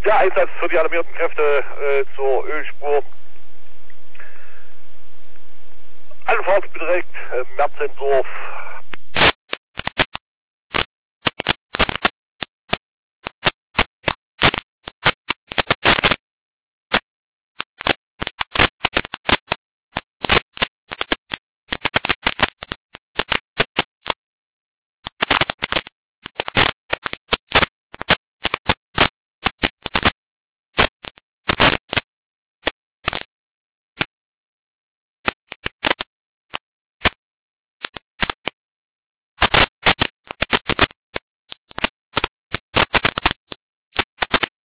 Der Einsatz für die alarmierten Kräfte zur Ölspur. Anfahrt beträgt Merzendorf